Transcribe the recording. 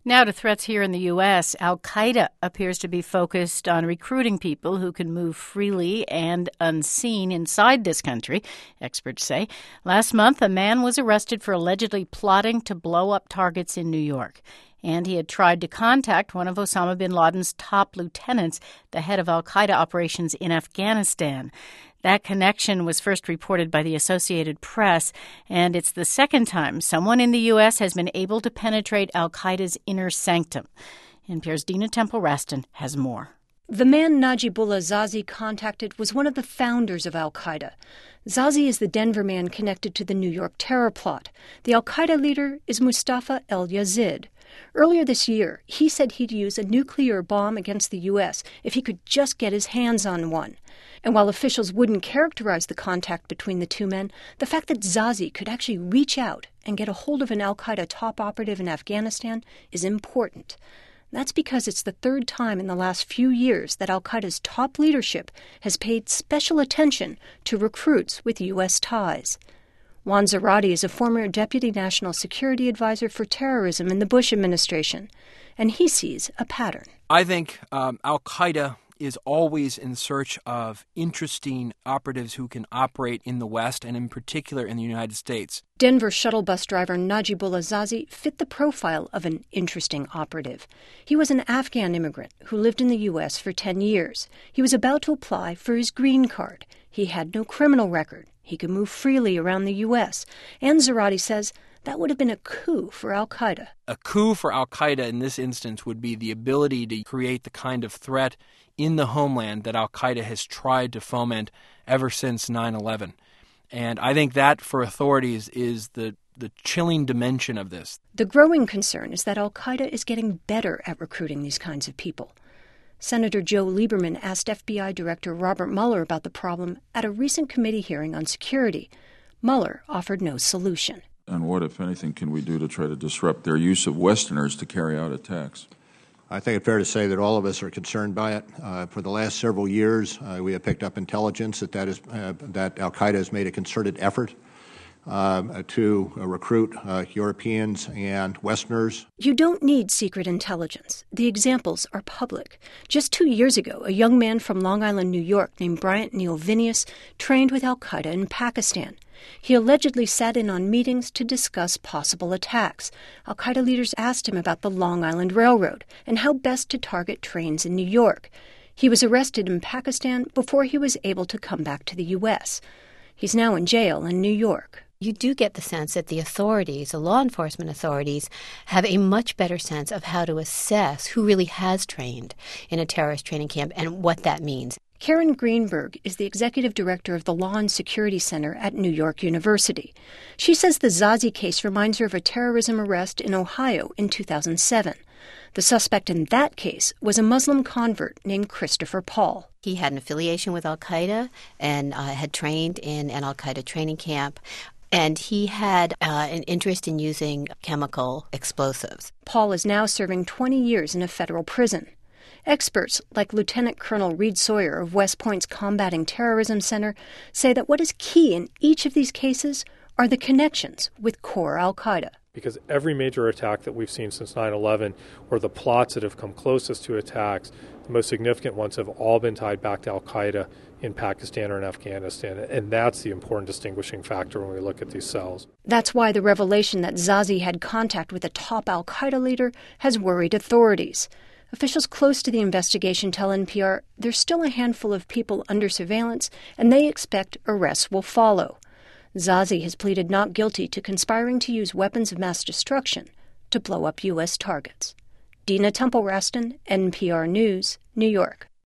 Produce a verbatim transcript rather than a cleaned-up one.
Now to threats here in the U S. Al-Qaeda appears to be focused on recruiting people who can move freely and unseen inside this country, experts say. Last month, a man was arrested for allegedly plotting to blow up targets in New York. And he had tried to contact one of Osama bin Laden's top lieutenants, the head of al-Qaeda operations in Afghanistan. That connection was first reported by the Associated Press, and it's the second time someone in the U S has been able to penetrate al-Qaeda's inner sanctum. N P R's Dina Temple-Raston has more. The man Najibullah Zazi contacted was one of the founders of al-Qaeda. Zazi is the Denver man connected to the New York terror plot. The al-Qaeda leader is Mustafa El-Yazid. Earlier this year, he said he'd use a nuclear bomb against the U S if he could just get his hands on one. And while officials wouldn't characterize the contact between the two men, the fact that Zazi could actually reach out and get a hold of an al-Qaeda top operative in Afghanistan is important. That's because it's the third time in the last few years that al-Qaeda's top leadership has paid special attention to recruits with U S ties. Juan Zarate is a former Deputy National Security Advisor for Terrorism in the Bush administration, and he sees a pattern. I think um, al-Qaeda is always in search of interesting operatives who can operate in the West and in particular in the United States. Denver shuttle bus driver Najibullah Zazi fit the profile of an interesting operative. He was an Afghan immigrant who lived in the U S for ten years. He was about to apply for his green card. He had no criminal record. He could move freely around the U S. And Zarate says that would have been a coup for al-Qaeda. A coup for al-Qaeda in this instance would be the ability to create the kind of threat in the homeland that al-Qaeda has tried to foment ever since nine eleven. And I think that, for authorities, is the, the chilling dimension of this. The growing concern is that al-Qaeda is getting better at recruiting these kinds of people. Senator Joe Lieberman asked F B I Director Robert Mueller about the problem at a recent committee hearing on security. Mueller offered no solution. And what, if anything, can we do to try to disrupt their use of Westerners to carry out attacks? I think it's fair to say that all of us are concerned by it. Uh, for the last several years, uh, we have picked up intelligence that that, is, uh, that al-Qaeda has made a concerted effort uh, to uh, recruit uh, Europeans and Westerners. You don't need secret intelligence. The examples are public. Just two years ago, a young man from Long Island, New York, named Bryant Neal Vinius, trained with al-Qaeda in Pakistan. He allegedly sat in on meetings to discuss possible attacks. Al-Qaeda leaders asked him about the Long Island Railroad and how best to target trains in New York. He was arrested in Pakistan before he was able to come back to the U S. He's now in jail in New York. You do get the sense that the authorities, the law enforcement authorities, have a much better sense of how to assess who really has trained in a terrorist training camp and what that means. Karen Greenberg is the executive director of the Law and Security Center at New York University. She says the Zazi case reminds her of a terrorism arrest in Ohio in two thousand seven. The suspect in that case was a Muslim convert named Christopher Paul. He had an affiliation with al-Qaeda and uh, had trained in an al-Qaeda training camp. And he had uh, an interest in using chemical explosives. Paul is now serving twenty years in a federal prison. Experts like Lieutenant Colonel Reed Sawyer of West Point's Combating Terrorism Center say that what is key in each of these cases are the connections with core al-Qaeda. Because every major attack that we've seen since nine eleven, or the plots that have come closest to attacks, the most significant ones have all been tied back to al-Qaeda in Pakistan or in Afghanistan. And that's the important distinguishing factor when we look at these cells. That's why the revelation that Zazi had contact with a top al-Qaeda leader has worried authorities. Officials close to the investigation tell N P R there's still a handful of people under surveillance, and they expect arrests will follow. Zazi has pleaded not guilty to conspiring to use weapons of mass destruction to blow up U S targets. Dina Temple-Raston, N P R News, New York.